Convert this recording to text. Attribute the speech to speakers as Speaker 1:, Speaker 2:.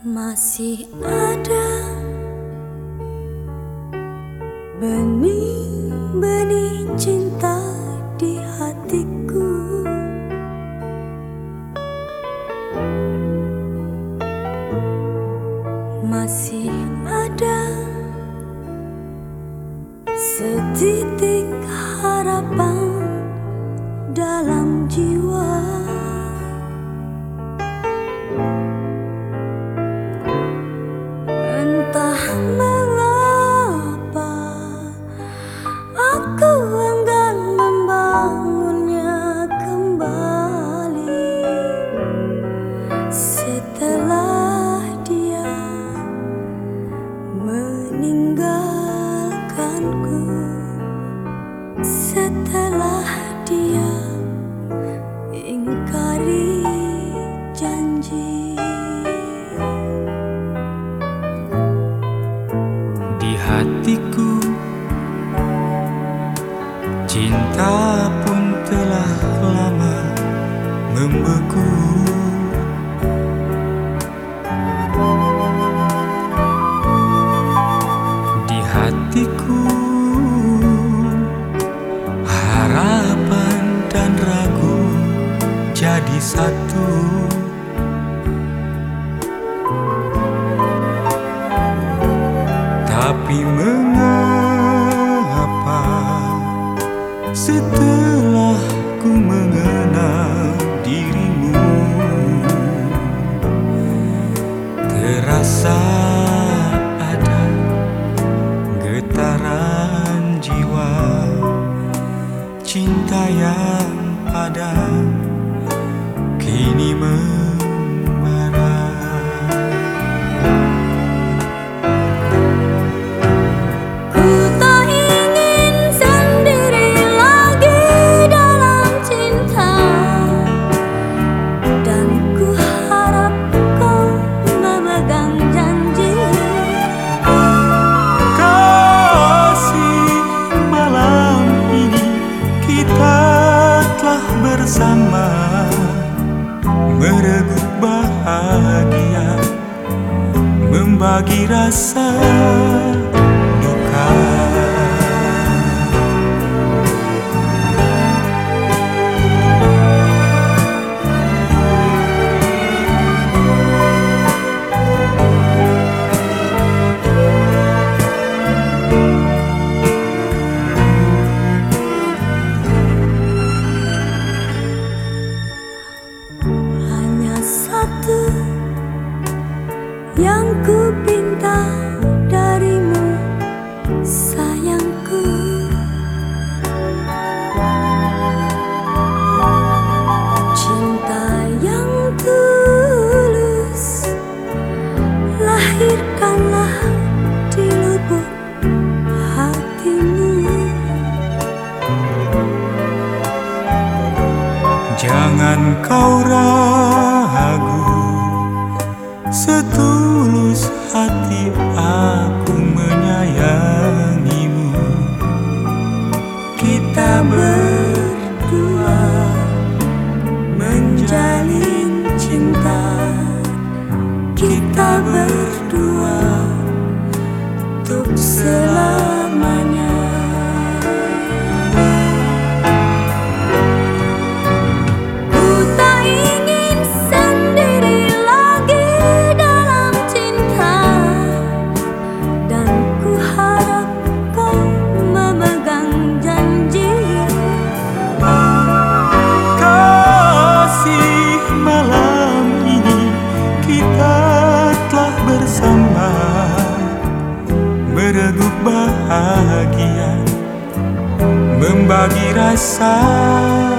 Speaker 1: Masih ada benih-benih cinta di hatiku. Masih ada setitik harapan dalam jiwa. Entah mengapa aku enggan membangunnya kembali setelah dia meninggalkanku, setelah dia ingkari janji.
Speaker 2: Di hatiku cinta pun telah lama membeku. Di hatiku harapan dan ragu jadi satu. Tapi mengapa setelah ku mengenal dirimu, terasa ada getaran jiwa, cinta yang ada kini membara. Bersama mereguk bahagia, membagi rasa duka.
Speaker 1: Yang ku pinta darimu, sayangku, cinta yang tulus, lahirkanlah di lubuk hatimu.
Speaker 2: Jangan kau ragu, setulus hati aku menyayangimu.
Speaker 1: Kita berdua menjalin cinta, kita berdua untuk selamanya.
Speaker 2: Bersama mereguk bahagia, membagi rasa